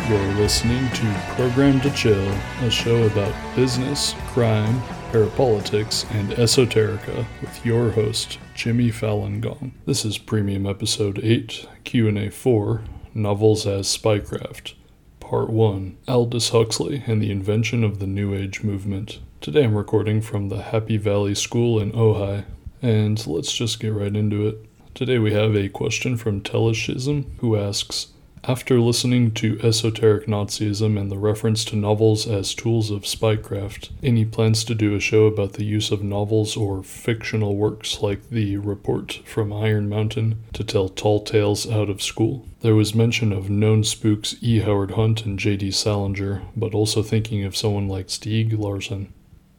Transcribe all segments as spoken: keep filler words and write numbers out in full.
You're listening to Program to Chill, a show about business, crime, parapolitics, and esoterica with your host, Jimmy Falun Gong. This is Premium Episode eight, Q and A four, Novels as Spycraft, Part one, Aldous Huxley and the Invention of the New Age Movement. Today I'm recording from the Happy Valley School in Ojai, and let's just get right into it. Today we have a question from Teleshism, who asks, after listening to esoteric Nazism and the reference to novels as tools of spycraft, any plans to do a show about the use of novels or fictional works like the Report from Iron Mountain to tell tall tales out of school? There was mention of known spooks E. Howard Hunt and J D. Salinger, but also thinking of someone like Stieg Larsson.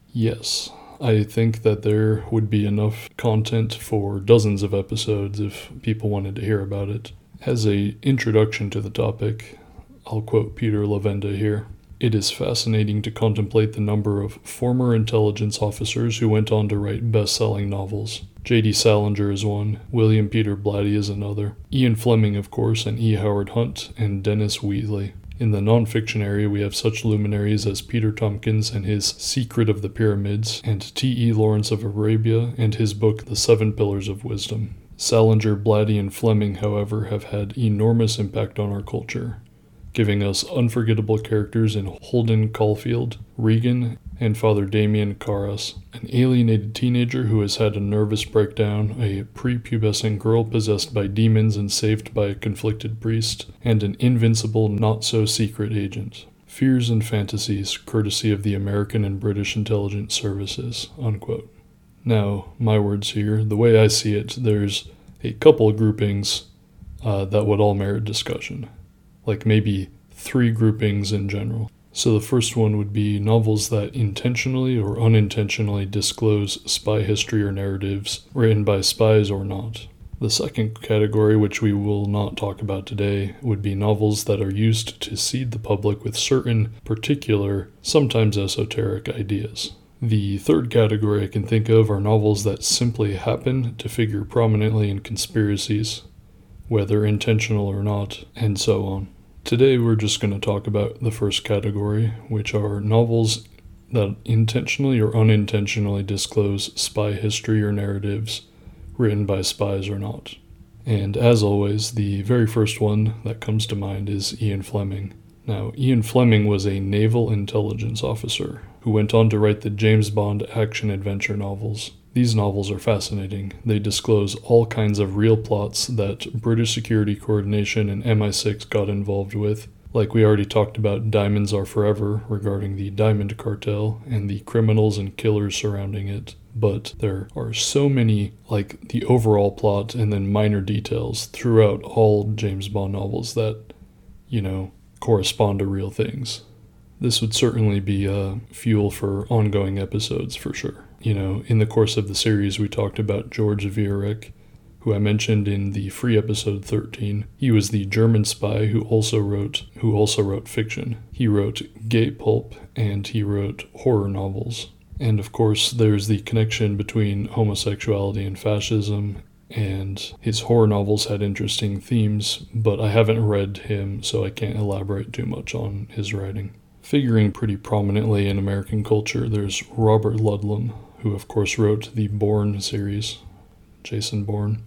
Yes, I think that there would be enough content for dozens of episodes if people wanted to hear about it. As an introduction to the topic, I'll quote Peter Levenda here. It is fascinating to contemplate the number of former intelligence officers who went on to write best-selling novels. J D. Salinger is one, William Peter Blatty is another, Ian Fleming, of course, and E. Howard Hunt, and Dennis Wheatley. In the nonfiction area, we have such luminaries as Peter Tompkins and his Secret of the Pyramids, and T E. Lawrence of Arabia and his book The Seven Pillars of Wisdom. Salinger, Blatty, and Fleming, however, have had enormous impact on our culture, giving us unforgettable characters in Holden Caulfield, Regan, and Father Damien Carras, an alienated teenager who has had a nervous breakdown, a prepubescent girl possessed by demons and saved by a conflicted priest, and an invincible not-so-secret agent. Fears and fantasies, courtesy of the American and British intelligence services, unquote. Now, my words here, the way I see it, there's a couple groupings uh, that would all merit discussion. Like maybe three groupings in general. So the first one would be novels that intentionally or unintentionally disclose spy history or narratives written by spies or not. The second category, which we will not talk about today, would be novels that are used to seed the public with certain particular, sometimes esoteric ideas. The third category I can think of are novels that simply happen to figure prominently in conspiracies, whether intentional or not, and so on. Today we're just going to talk about the first category, which are novels that intentionally or unintentionally disclose spy history or narratives written by spies or not. And as always, the very first one that comes to mind is Ian Fleming. Now, Ian Fleming was a naval intelligence officer who went on to write the James Bond action-adventure novels. These novels are fascinating. They disclose all kinds of real plots that British Security Coordination and M I six got involved with. Like we already talked about Diamonds Are Forever regarding the Diamond Cartel and the criminals and killers surrounding it. But there are so many, like the overall plot and then minor details throughout all James Bond novels that, you know, correspond to real things. This would certainly be uh, fuel for ongoing episodes for sure. You know, in the course of the series we talked about George Viereck, who I mentioned in the free episode thirteen. He was the German spy who also wrote who also wrote fiction. He wrote gay pulp and he wrote horror novels. And of course there's the connection between homosexuality and fascism, and his horror novels had interesting themes, but I haven't read him, so I can't elaborate too much on his writing. Figuring pretty prominently in American culture, there's Robert Ludlum, who of course wrote the Bourne series, Jason Bourne.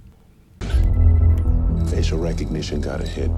Facial recognition got a hit.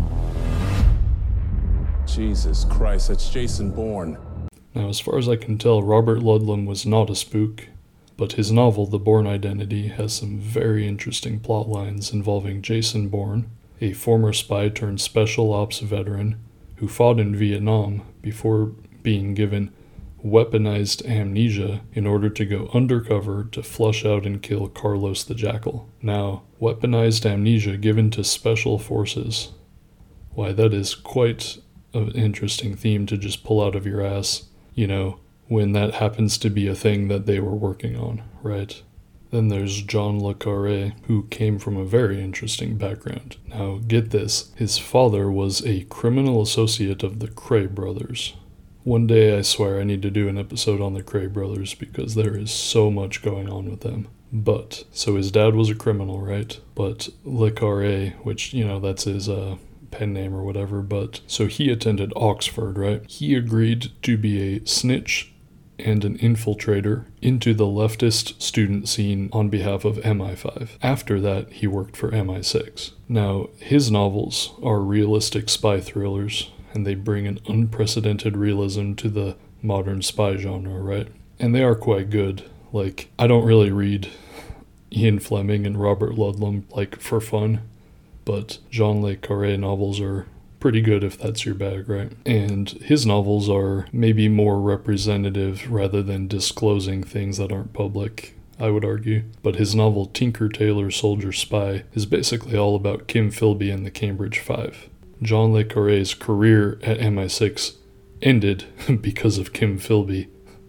Jesus Christ, that's Jason Bourne. Now, as far as I can tell, Robert Ludlum was not a spook, but his novel, The Bourne Identity, has some very interesting plot lines involving Jason Bourne, a former spy turned special ops veteran who fought in Vietnam before being given weaponized amnesia in order to go undercover to flush out and kill Carlos the Jackal. Now, weaponized amnesia given to special forces. Why, that is quite an interesting theme to just pull out of your ass, you know, when that happens to be a thing that they were working on, right? Then there's John le Carré, who came from a very interesting background. Now, get this, his father was a criminal associate of the Kray brothers. One day, I swear, I need to do an episode on the Kray brothers because there is so much going on with them. But, so his dad was a criminal, right? But le Carré, which, you know, that's his uh, pen name or whatever, but so he attended Oxford, right? He agreed to be a snitch and an infiltrator into the leftist student scene on behalf of M I five. After that, he worked for M I six. Now, his novels are realistic spy thrillers, and they bring an unprecedented realism to the modern spy genre, right? And they are quite good. Like, I don't really read Ian Fleming and Robert Ludlum, like, for fun, but Jean Le Carré novels are pretty good if that's your bag, right? And his novels are maybe more representative rather than disclosing things that aren't public, I would argue. But his novel Tinker Tailor Soldier Spy is basically all about Kim Philby and the Cambridge Five. Jean Le Carré's career at M I six ended because of Kim Philby.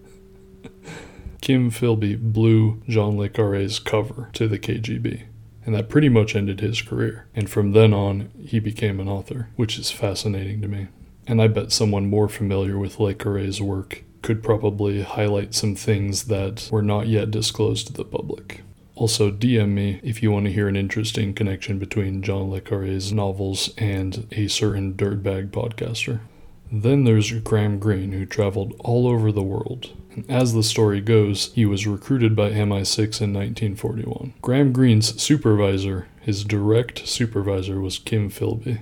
Kim Philby blew Jean Le Carré's cover to the K G B. And that pretty much ended his career. And from then on, he became an author, which is fascinating to me. And I bet someone more familiar with Le Carré's work could probably highlight some things that were not yet disclosed to the public. Also, D M me if you want to hear an interesting connection between Jean Le Carré's novels and a certain dirtbag podcaster. Then there's Graham Greene, who traveled all over the world. And as the story goes, he was recruited by M I six in nineteen forty-one. Graham Greene's supervisor, his direct supervisor, was Kim Philby.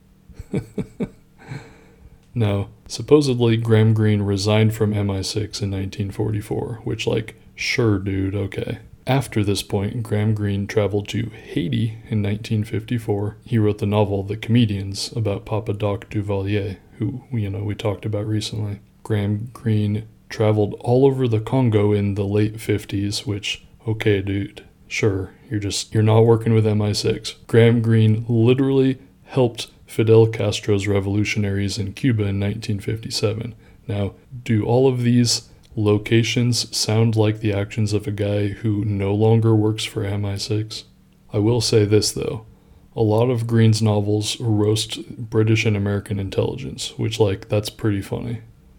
Now, supposedly Graham Greene resigned from M I six in nineteen forty-four, which, like, sure, dude, okay. After this point, Graham Greene traveled to Haiti in nineteen fifty-four. He wrote the novel The Comedians about Papa Doc Duvalier, who, you know, we talked about recently. Graham Greene traveled all over the Congo in the late fifties, which, okay, dude, sure, you're just, you're not working with M I six. Graham Greene literally helped Fidel Castro's revolutionaries in Cuba in nineteen fifty-seven. Now, do all of these locations sound like the actions of a guy who no longer works for M I six? I will say this, though. A lot of Greene's novels roast British and American intelligence, which, like, that's pretty funny.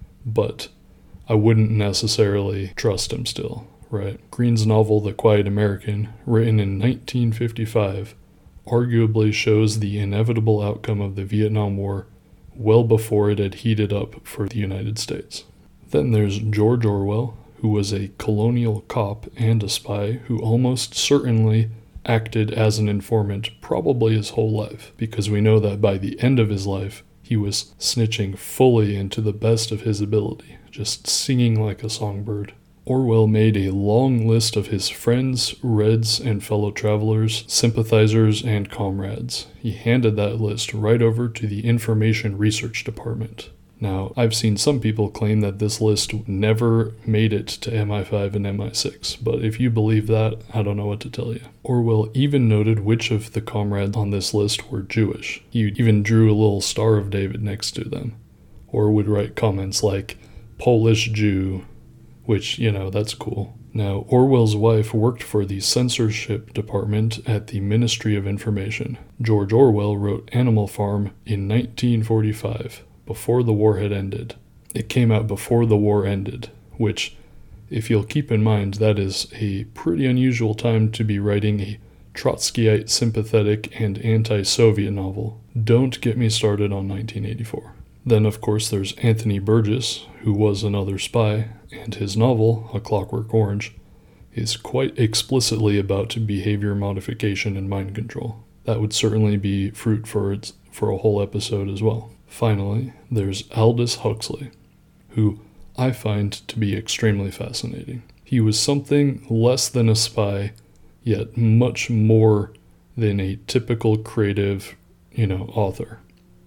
But I wouldn't necessarily trust him still, right? Greene's novel The Quiet American, written in nineteen fifty-five, arguably shows the inevitable outcome of the Vietnam War well before it had heated up for the United States. Then there's George Orwell, who was a colonial cop and a spy who almost certainly acted as an informant probably his whole life, because we know that by the end of his life, he was snitching fully into the best of his ability, just singing like a songbird. Orwell made a long list of his friends, Reds, and fellow travelers, sympathizers, and comrades. He handed that list right over to the Information Research Department. Now, I've seen some people claim that this list never made it to M I five and M I six, but if you believe that, I don't know what to tell you. Orwell even noted which of the comrades on this list were Jewish. He even drew a little Star of David next to them, or would write comments like, Polish Jew, which, you know, that's cool. Now, Orwell's wife worked for the censorship department at the Ministry of Information. George Orwell wrote Animal Farm in nineteen forty-five. Before the war had ended. It came out before the war ended, which, if you'll keep in mind, that is a pretty unusual time to be writing a Trotskyite sympathetic and anti-Soviet novel. Don't get me started on nineteen eighty-four. Then, of course, there's Anthony Burgess, who was another spy, and his novel, A Clockwork Orange, is quite explicitly about behavior modification and mind control. That would certainly be fruit for its, for a whole episode as well. Finally, there's Aldous Huxley, who I find to be extremely fascinating. He was something less than a spy, yet much more than a typical creative, you know, author.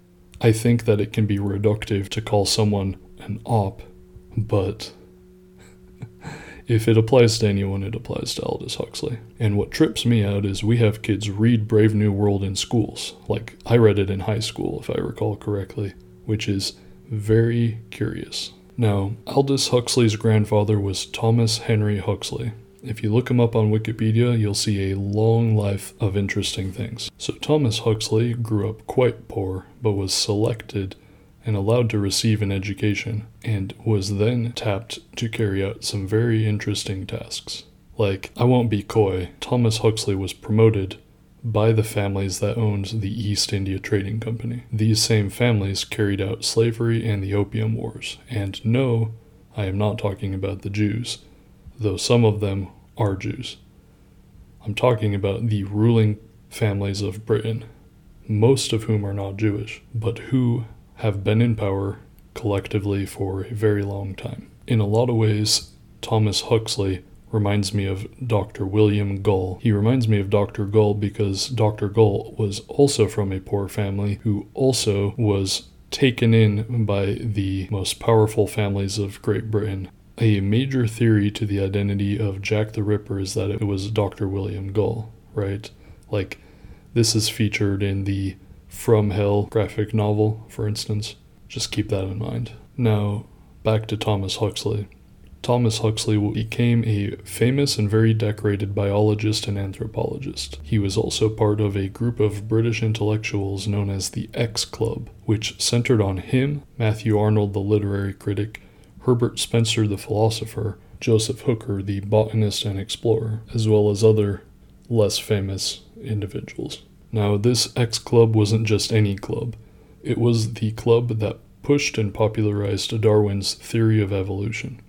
I think that it can be reductive to call someone an op, but if it applies to anyone, it applies to Aldous Huxley. And what trips me out is we have kids read Brave New World in schools. Like, I read it in high school, if I recall correctly, which is very curious. Now, Aldous Huxley's grandfather was Thomas Henry Huxley. If you look him up on Wikipedia, you'll see a long life of interesting things. So Thomas Huxley grew up quite poor, but was selected and allowed to receive an education, and was then tapped to carry out some very interesting tasks. Like, I won't be coy, Thomas Huxley was promoted by the families that owned the East India Trading Company. These same families carried out slavery and the Opium Wars. And no, I am not talking about the Jews, though some of them are Jews. I'm talking about the ruling families of Britain, most of whom are not Jewish, but who have been in power collectively for a very long time. In a lot of ways, Thomas Huxley reminds me of Doctor William Gull. He reminds me of Doctor Gull because Doctor Gull was also from a poor family who also was taken in by the most powerful families of Great Britain. A major theory to the identity of Jack the Ripper is that it was Doctor William Gull, right? Like, this is featured in the From Hell graphic novel, for instance. Just keep that in mind. Now, back to Thomas Huxley. Thomas Huxley became a famous and very decorated biologist and anthropologist. He was also part of a group of British intellectuals known as the X Club, which centered on him, Matthew Arnold the literary critic, Herbert Spencer the philosopher, Joseph Hooker the botanist and explorer, as well as other less famous individuals. Now, this X Club wasn't just any club. It was the club that pushed and popularized Darwin's theory of evolution.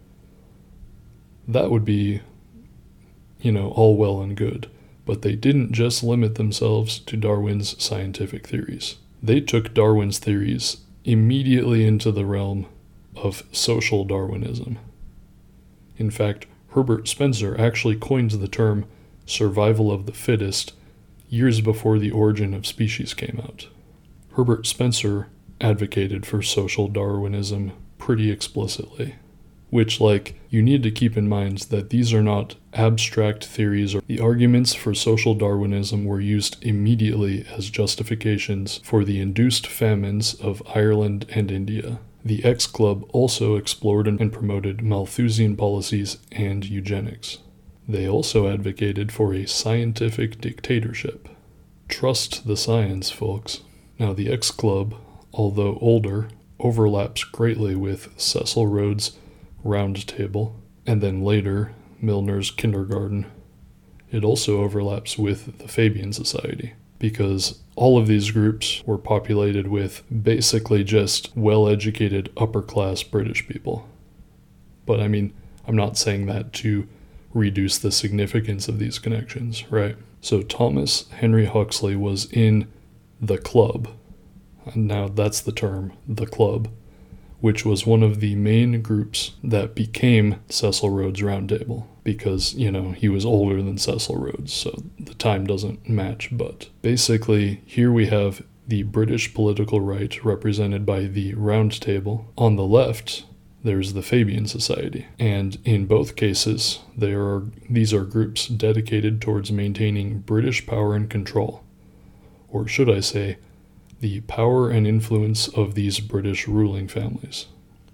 That would be, you know, all well and good, but they didn't just limit themselves to Darwin's scientific theories. They took Darwin's theories immediately into the realm of social Darwinism. In fact, Herbert Spencer actually coined the term survival of the fittest years before The Origin of Species came out. Herbert Spencer advocated for social Darwinism pretty explicitly. Which, like, you need to keep in mind that these are not abstract theories. Or the arguments for social Darwinism were used immediately as justifications for the induced famines of Ireland and India. The X Club also explored and promoted Malthusian policies and eugenics. They also advocated for a scientific dictatorship. Trust the science, folks. Now, the X Club, although older, overlaps greatly with Cecil Rhodes' Round Table, and then later, Milner's Kindergarten. It also overlaps with the Fabian Society, because all of these groups were populated with basically just well-educated upper-class British people. But I mean, I'm not saying that to reduce the significance of these connections, right? So Thomas Henry Huxley was in the club. And now that's the term, the club, which was one of the main groups that became Cecil Rhodes' Round Table, because, you know, he was older than Cecil Rhodes, so the time doesn't match. But basically, here we have the British political right represented by the Round Table. On the left, there's the Fabian Society, and in both cases, there are these are groups dedicated towards maintaining British power and control, or should I say, the power and influence of these British ruling families.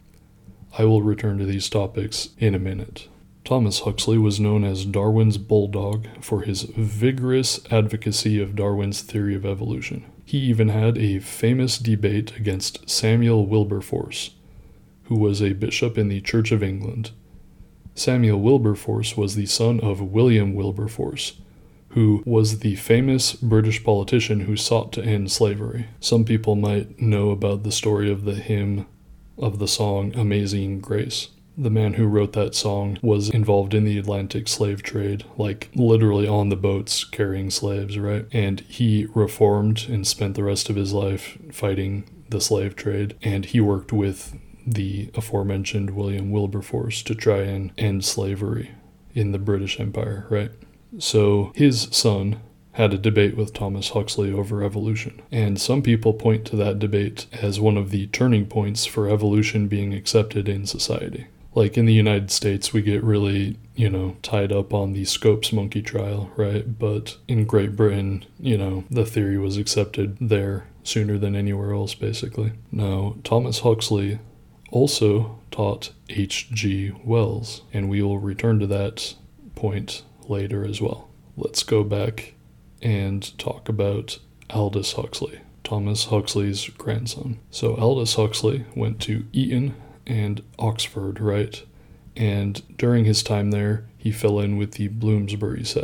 I will return to these topics in a minute. Thomas Huxley was known as Darwin's bulldog for his vigorous advocacy of Darwin's theory of evolution. He even had a famous debate against Samuel Wilberforce, who was a bishop in the Church of England. Samuel Wilberforce was the son of William Wilberforce, who was the famous British politician who sought to end slavery. Some people might know about the story of the hymn of the song Amazing Grace. The man who wrote that song was involved in the Atlantic slave trade, like literally on the boats carrying slaves, right? And he reformed and spent the rest of his life fighting the slave trade, and he worked with the aforementioned William Wilberforce to try and end slavery in the British Empire, right? So his son had a debate with Thomas Huxley over evolution, and some people point to that debate as one of the turning points for evolution being accepted in society. Like in the United States, we get really, you know, tied up on the Scopes monkey trial, right? But in Great Britain, you know, the theory was accepted there sooner than anywhere else, basically. Now, Thomas Huxley also taught H G Wells, and we will return to that point later as well. Let's go back and talk about Aldous Huxley, Thomas Huxley's grandson. So Aldous Huxley went to Eton and Oxford, right? And during his time there, he fell in with the Bloomsbury set.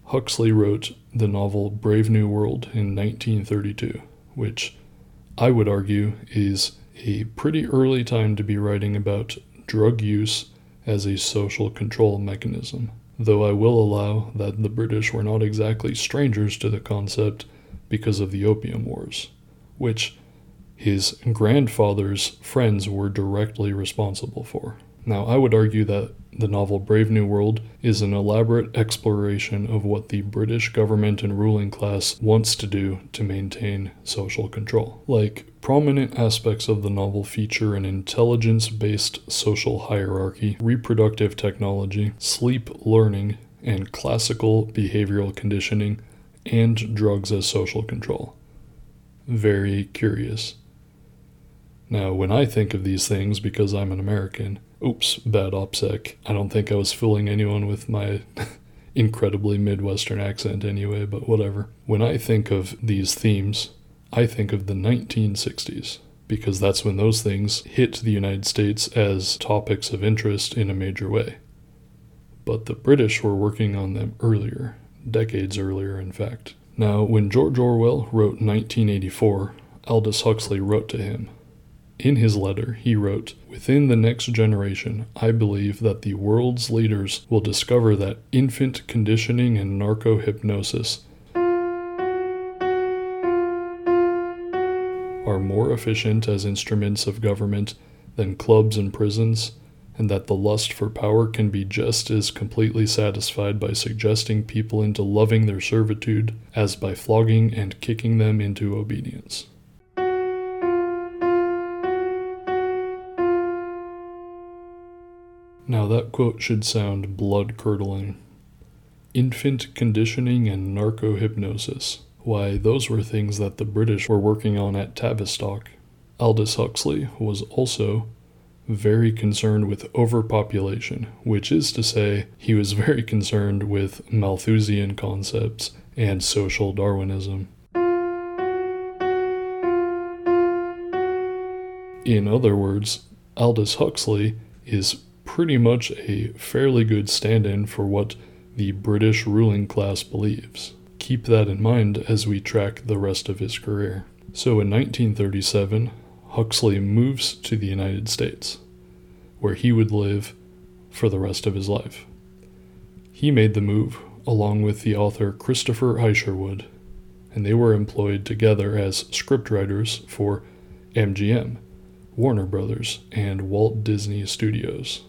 Huxley wrote the novel Brave New World in nineteen thirty-two, which I would argue is a pretty early time to be writing about drug use as a social control mechanism, though I will allow that the British were not exactly strangers to the concept because of the Opium Wars, which his grandfather's friends were directly responsible for. Now, I would argue that the novel Brave New World is an elaborate exploration of what the British government and ruling class wants to do to maintain social control. Like, prominent aspects of the novel feature an intelligence-based social hierarchy, reproductive technology, sleep learning, and classical behavioral conditioning, and drugs as social control. Very curious. Now, when I think of these things, because I'm an American, oops, bad OPSEC. I don't think I was fooling anyone with my incredibly Midwestern accent anyway, but whatever. When I think of these themes, I think of the nineteen sixties, because that's when those things hit the United States as topics of interest in a major way. But the British were working on them earlier, decades earlier, in fact. Now, when George Orwell wrote nineteen eighty-four, Aldous Huxley wrote to him. In his letter, he wrote, "Within the next generation, I believe that the world's leaders will discover that infant conditioning and narco-hypnosis are more efficient as instruments of government than clubs and prisons, and that the lust for power can be just as completely satisfied by suggesting people into loving their servitude as by flogging and kicking them into obedience." Now that quote should sound blood-curdling. Infant conditioning and narco-hypnosis. Why, those were things that the British were working on at Tavistock. Aldous Huxley was also very concerned with overpopulation, which is to say, he was very concerned with Malthusian concepts and social Darwinism. In other words, Aldous Huxley is pretty much a fairly good stand-in for what the British ruling class believes. Keep that in mind as we track the rest of his career. So in nineteen thirty-seven, Huxley moves to the United States, where he would live for the rest of his life. He made the move along with the author Christopher Isherwood, and they were employed together as scriptwriters for M G M, Warner Brothers, and Walt Disney Studios.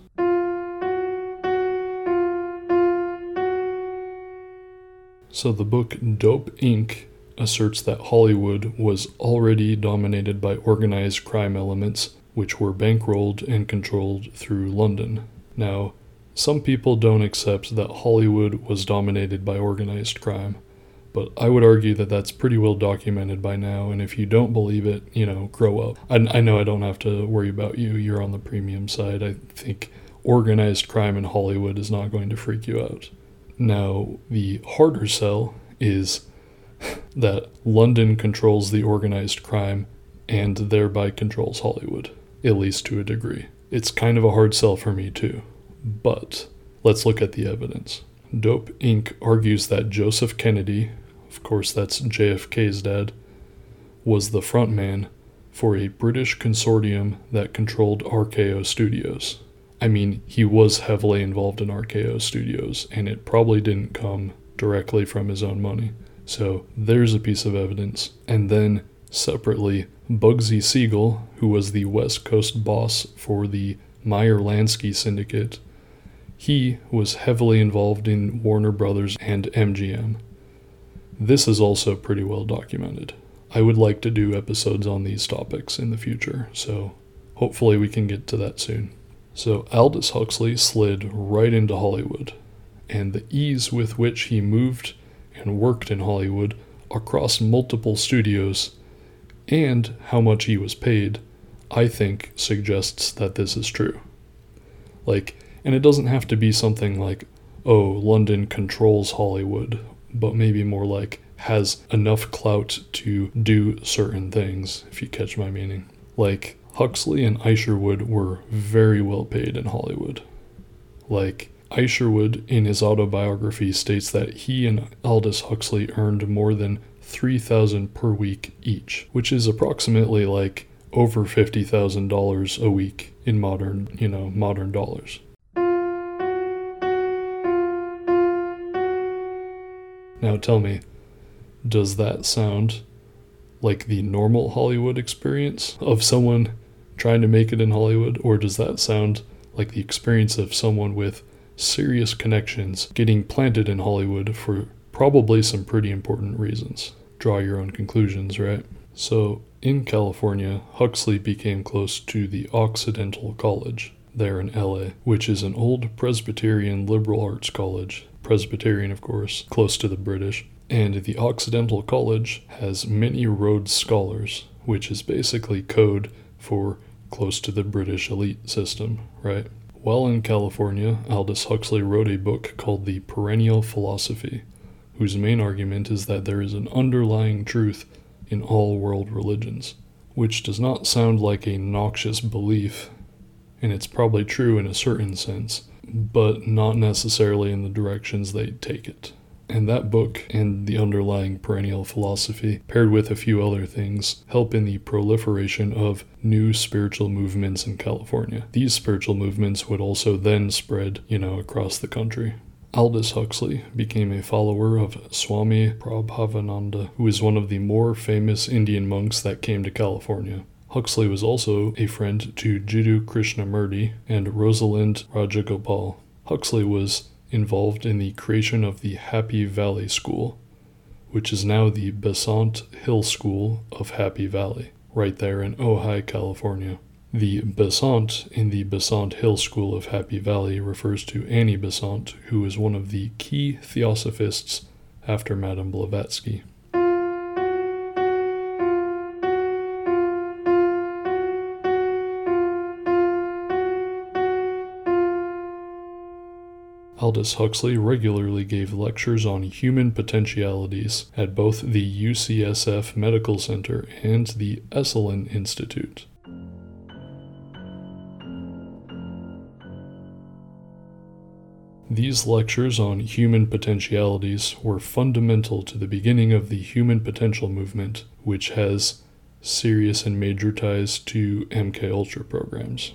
So the book Dope Incorporated asserts that Hollywood was already dominated by organized crime elements, which were bankrolled and controlled through London. Now, some people don't accept that Hollywood was dominated by organized crime, but I would argue that that's pretty well documented by now, and if you don't believe it, you know, grow up. I, I know I don't have to worry about you, you're on the premium side. I think organized crime in Hollywood is not going to freak you out. Now, the harder sell is that London controls the organized crime and thereby controls Hollywood, at least to a degree. It's kind of a hard sell for me too, but let's look at the evidence. Dope Incorporated argues that Joseph Kennedy, of course that's J F K's dad, was the front man for a British consortium that controlled R K O Studios. I mean, he was heavily involved in R K O Studios, and it probably didn't come directly from his own money. So there's a piece of evidence. And then, separately, Bugsy Siegel, who was the West Coast boss for the Meyer-Lansky Syndicate, he was heavily involved in Warner Brothers and M G M. This is also pretty well documented. I would like to do episodes on these topics in the future, so hopefully we can get to that soon. So Aldous Huxley slid right into Hollywood, and the ease with which he moved and worked in Hollywood across multiple studios, and how much he was paid, I think suggests that this is true. Like, and it doesn't have to be something like, oh, London controls Hollywood, but maybe more like has enough clout to do certain things, if you catch my meaning. Like, Huxley and Isherwood were very well paid in Hollywood. Like, Isherwood, in his autobiography, states that he and Aldous Huxley earned more than three thousand dollars per week each, which is approximately like over fifty thousand dollars a week in modern, you know, modern dollars. Now tell me, does that sound like the normal Hollywood experience of someone trying to make it in Hollywood, or does that sound like the experience of someone with serious connections getting planted in Hollywood for probably some pretty important reasons? Draw your own conclusions, right? So, in California, Huxley became close to the Occidental College there in L A, which is an old Presbyterian liberal arts college. Presbyterian, of course, close to the British. And the Occidental College has many Rhodes Scholars, which is basically code for close to the British elite system, right? While in California, Aldous Huxley wrote a book called The Perennial Philosophy, whose main argument is that there is an underlying truth in all world religions, which does not sound like a noxious belief, and it's probably true in a certain sense, but not necessarily in the directions they take it. And that book and the underlying perennial philosophy, paired with a few other things, help in the proliferation of new spiritual movements in California. These spiritual movements would also then spread, you know, across the country. Aldous Huxley became a follower of Swami Prabhavananda, who is one of the more famous Indian monks that came to California. Huxley was also a friend to Jiddu Krishnamurti and Rosalind Rajagopal. Huxley was involved in the creation of the Happy Valley School, which is now the Besant Hill School of Happy Valley, right there in Ojai, California. The Besant in the Besant Hill School of Happy Valley refers to Annie Besant, who is one of the key theosophists after Madame Blavatsky. Aldous Huxley regularly gave lectures on human potentialities at both the U C S F Medical Center and the Esalen Institute. These lectures on human potentialities were fundamental to the beginning of the human potential movement, which has serious and major ties to M K Ultra programs.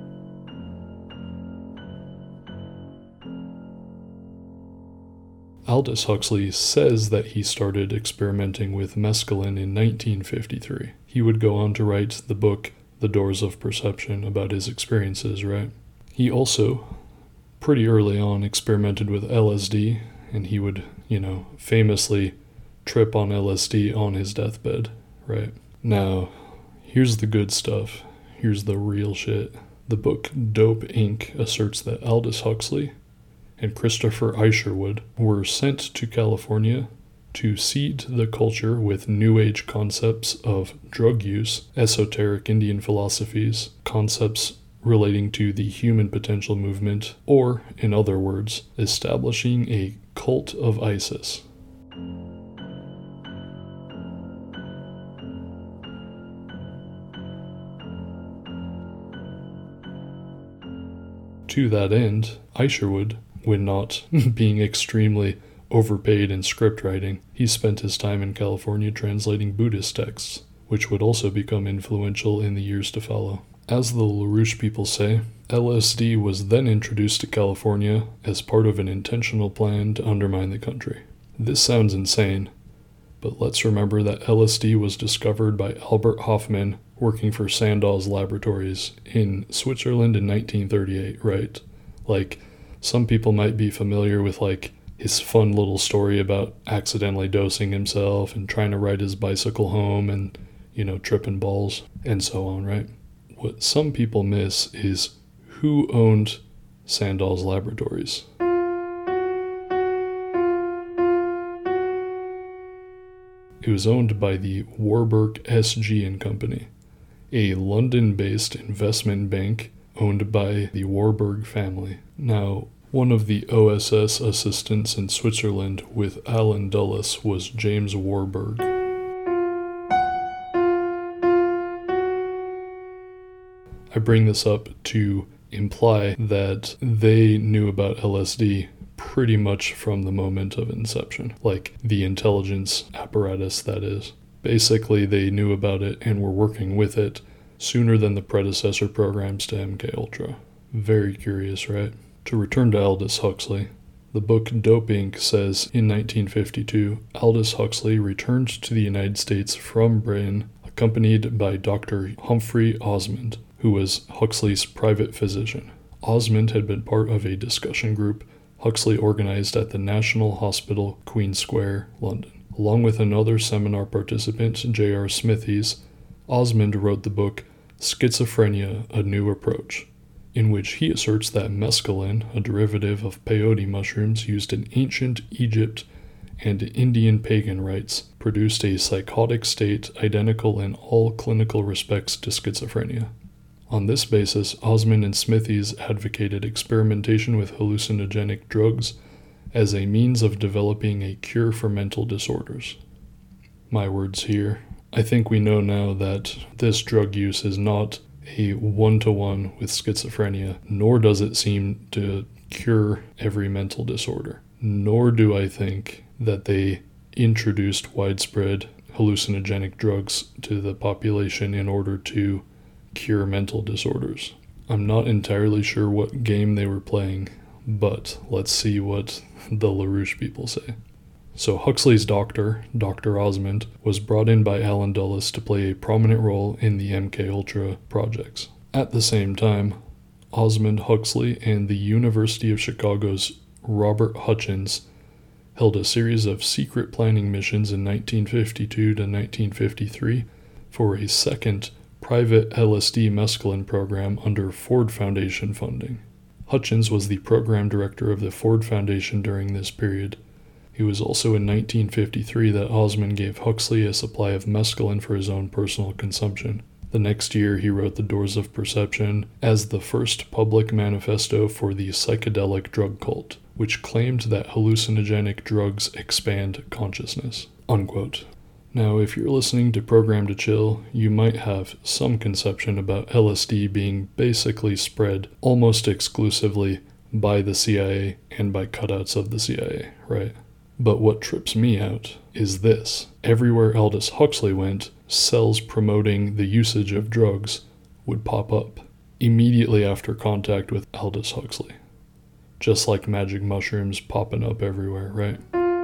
Aldous Huxley says that he started experimenting with mescaline in nineteen fifty-three. He would go on to write the book The Doors of Perception about his experiences, right? He also, pretty early on, experimented with L S D, and he would, you know, famously trip on L S D on his deathbed, right? Now, here's the good stuff. Here's the real shit. The book Dope Incorporated asserts that Aldous Huxley and Christopher Isherwood were sent to California to seed the culture with New Age concepts of drug use, esoteric Indian philosophies, concepts relating to the human potential movement, or, in other words, establishing a cult of Isis. To that end, Isherwood, when not being extremely overpaid in script writing, he spent his time in California translating Buddhist texts, which would also become influential in the years to follow. As the LaRouche people say, L S D was then introduced to California as part of an intentional plan to undermine the country. This sounds insane, but let's remember that L S D was discovered by Albert Hofmann working for Sandow's Laboratories in Switzerland in nineteen thirty-eight, right? Like, some people might be familiar with, like, his fun little story about accidentally dosing himself and trying to ride his bicycle home and, you know, tripping balls and so on, right? What some people miss is who owned Sandow's Laboratories. It was owned by the Warburg S G and Company, a London-based investment bank owned by the Warburg family. Now, one of the O S S assistants in Switzerland with Alan Dulles was James Warburg. I bring this up to imply that they knew about L S D pretty much from the moment of inception, like the intelligence apparatus, that is. Basically, they knew about it and were working with it sooner than the predecessor programs to M K Ultra. Very curious, right? To return to Aldous Huxley, the book Dope Incorporated says in nineteen fifty-two, Aldous Huxley returned to the United States from Britain, accompanied by Doctor Humphrey Osmond, who was Huxley's private physician. Osmond had been part of a discussion group Huxley organized at the National Hospital, Queen Square, London. Along with another seminar participant, J R Smithies, Osmond wrote the book Schizophrenia, A New Approach, in which he asserts that mescaline, a derivative of peyote mushrooms used in ancient Egypt and Indian pagan rites, produced a psychotic state identical in all clinical respects to schizophrenia. On this basis, Osmond and Smithies advocated experimentation with hallucinogenic drugs as a means of developing a cure for mental disorders. My words here. I think we know now that this drug use is not a one-to-one with schizophrenia, nor does it seem to cure every mental disorder. Nor do I think that they introduced widespread hallucinogenic drugs to the population in order to cure mental disorders. I'm not entirely sure what game they were playing, but let's see what the LaRouche people say. So Huxley's doctor, Doctor Osmond, was brought in by Alan Dulles to play a prominent role in the M K Ultra projects. At the same time, Osmond, Huxley, and the University of Chicago's Robert Hutchins held a series of secret planning missions in nineteen fifty-two to nineteen fifty-three for a second private L S D mescaline program under Ford Foundation funding. Hutchins was the program director of the Ford Foundation during this period. It was also in nineteen fifty-three that Osmond gave Huxley a supply of mescaline for his own personal consumption. The next year, he wrote The Doors of Perception as the first public manifesto for the psychedelic drug cult, which claimed that hallucinogenic drugs expand consciousness. Unquote. Now, if you're listening to Program to Chill, you might have some conception about L S D being basically spread almost exclusively by the C I A and by cutouts of the C I A, right? But what trips me out is this. Everywhere Aldous Huxley went, cells promoting the usage of drugs would pop up immediately after contact with Aldous Huxley. Just like magic mushrooms popping up everywhere, right?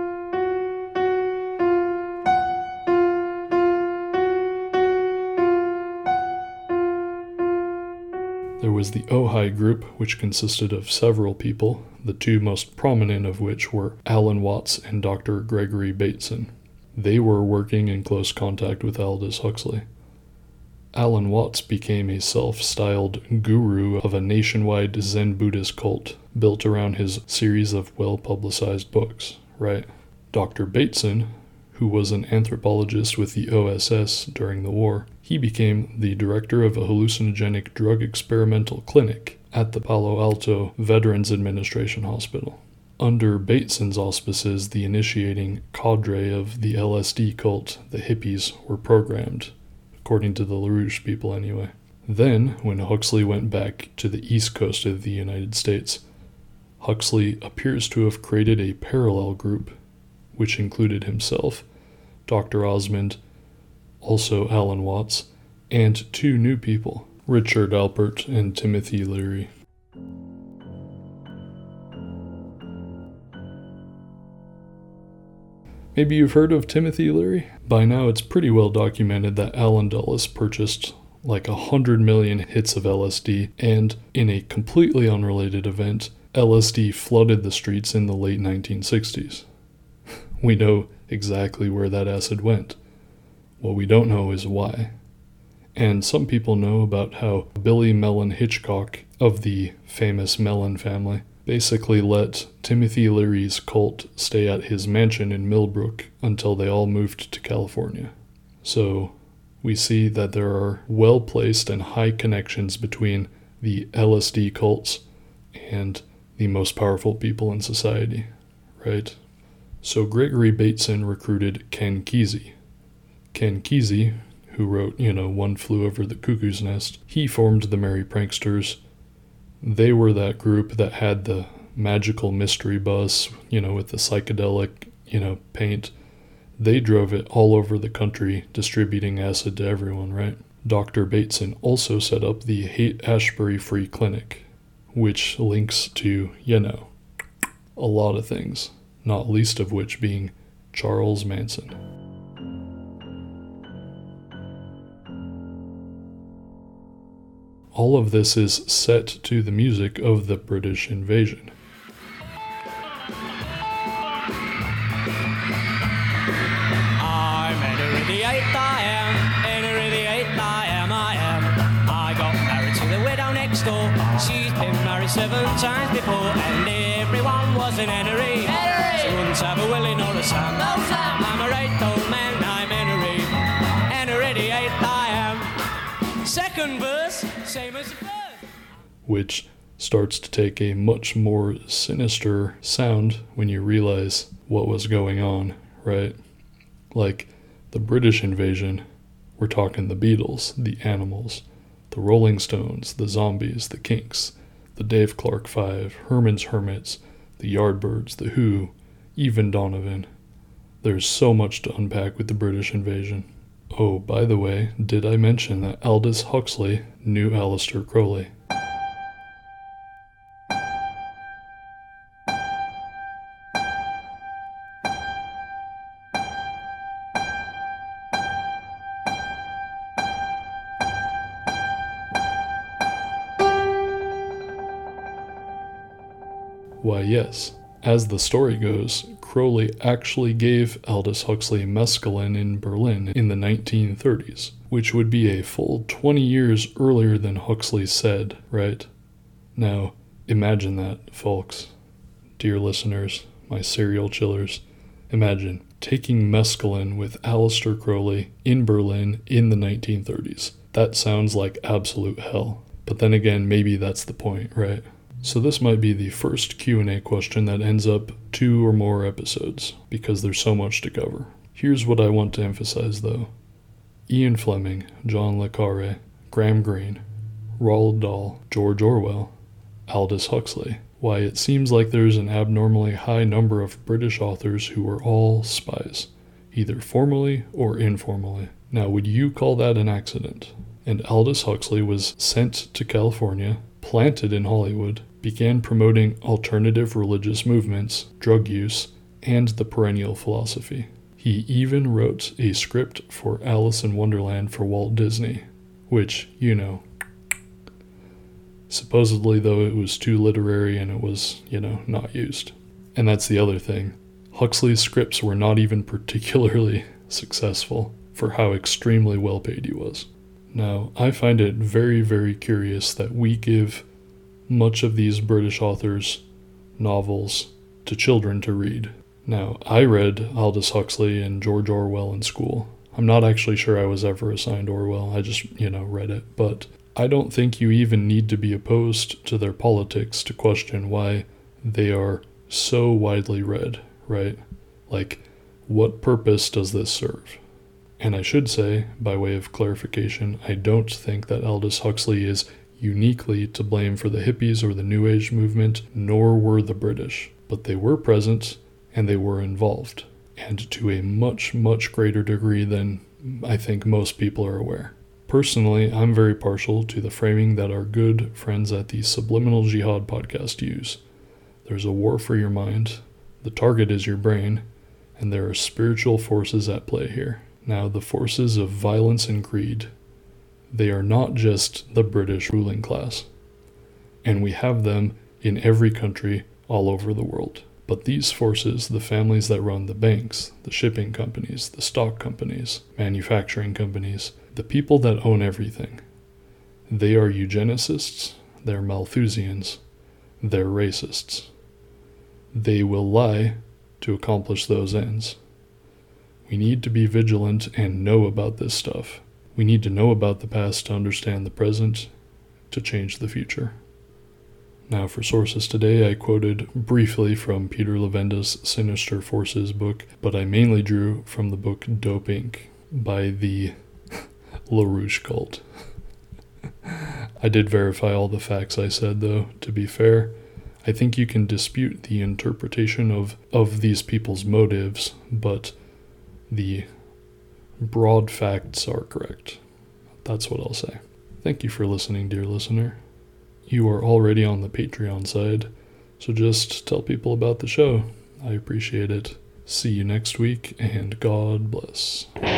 There was the Ojai group, which consisted of several people, the two most prominent of which were Alan Watts and Doctor Gregory Bateson. They were working in close contact with Aldous Huxley. Alan Watts became a self-styled guru of a nationwide Zen Buddhist cult built around his series of well-publicized books, right? Doctor Bateson, who was an anthropologist with the O S S during the war, he became the director of a hallucinogenic drug experimental clinic at the Palo Alto Veterans Administration Hospital. Under Bateson's auspices, the initiating cadre of the L S D cult, the hippies, were programmed, according to the LaRouche people anyway. Then, when Huxley went back to the east coast of the United States, Huxley appears to have created a parallel group, which included himself, Doctor Osmond, also Alan Watts, and two new people, Richard Alpert and Timothy Leary. Maybe you've heard of Timothy Leary? By now it's pretty well documented that Alan Dulles purchased like a hundred million hits of L S D, and in a completely unrelated event, L S D flooded the streets in the late nineteen sixties. We know exactly where that acid went. What we don't know is why. And some people know about how Billy Mellon Hitchcock of the famous Mellon family basically let Timothy Leary's cult stay at his mansion in Millbrook until they all moved to California. So we see that there are well-placed and high connections between the L S D cults and the most powerful people in society, right? So Gregory Bateson recruited Ken Kesey. Ken Kesey, who wrote, you know, One Flew Over the Cuckoo's Nest, he formed the Merry Pranksters. They were that group that had the magical mystery bus, you know, with the psychedelic, you know, paint. They drove it all over the country, distributing acid to everyone, right? Doctor Bateson also set up the Haight-Ashbury Free Clinic, which links to, you know, a lot of things, not least of which being Charles Manson. All of this is set to the music of the British invasion. I'm Henry the Eighth, I am. Henry the Eighth, I am, I am. I got married to the widow next door. She's been married seven times before, and everyone was an Henry. Henry! She wouldn't have a Willie nor a son. No son! I'm a eighth old man, I'm Henry. Henry the Eighth, I am. Second verse, same as the first. Which starts to take a much more sinister sound when you realize what was going on, right? Like, the British invasion, we're talking the Beatles, the Animals, the Rolling Stones, the Zombies, the Kinks, the Dave Clark Five, Herman's Hermits, the Yardbirds, the Who, even Donovan. There's so much to unpack with the British invasion. Oh, by the way, did I mention that Aldous Huxley knew Aleister Crowley? Why, yes. As the story goes, Crowley actually gave Aldous Huxley mescaline in Berlin in the nineteen thirties, which would be a full twenty years earlier than Huxley said, right? Now, imagine that, folks. Dear listeners, my serial chillers, imagine taking mescaline with Aleister Crowley in Berlin in the nineteen thirties. That sounds like absolute hell. But then again, maybe that's the point, right? So this might be the first Q and A question that ends up two or more episodes, because there's so much to cover. Here's what I want to emphasize though. Ian Fleming, John le Carré, Graham Greene, Roald Dahl, George Orwell, Aldous Huxley. Why, it seems like there's an abnormally high number of British authors who are all spies, either formally or informally. Now, would you call that an accident? And Aldous Huxley was sent to California, planted in Hollywood, began promoting alternative religious movements, drug use, and the perennial philosophy. He even wrote a script for Alice in Wonderland for Walt Disney, which, you know, supposedly though it was too literary and it was, you know, not used. And that's the other thing. Huxley's scripts were not even particularly successful for how extremely well paid he was. Now, I find it very, very curious that we give much of these British authors' novels to children to read. Now, I read Aldous Huxley and George Orwell in school. I'm not actually sure I was ever assigned Orwell, I just, you know, read it. But I don't think you even need to be opposed to their politics to question why they are so widely read, right? Like, what purpose does this serve? And I should say, by way of clarification, I don't think that Aldous Huxley is uniquely to blame for the hippies or the New Age movement, nor were the British. But they were present, and they were involved, and to a much, much greater degree than I think most people are aware. Personally, I'm very partial to the framing that our good friends at the Subliminal Jihad podcast use. There's a war for your mind, the target is your brain, and there are spiritual forces at play here. Now, the forces of violence and greed, they are not just the British ruling class, and we have them in every country all over the world. But these forces, the families that run the banks, the shipping companies, the stock companies, manufacturing companies, the people that own everything, they are eugenicists, they're Malthusians, they're racists. They will lie to accomplish those ends. We need to be vigilant and know about this stuff. We need to know about the past to understand the present, to change the future. Now, for sources today, I quoted briefly from Peter Levenda's Sinister Forces book, but I mainly drew from the book Dope Incorporated by the LaRouche cult. I did verify all the facts I said, though, to be fair. I think you can dispute the interpretation of, of these people's motives, but the broad facts are correct. That's what I'll say. Thank you for listening, dear listener. You are already on the Patreon side, so just tell people about the show. I appreciate it. See you next week, and God bless.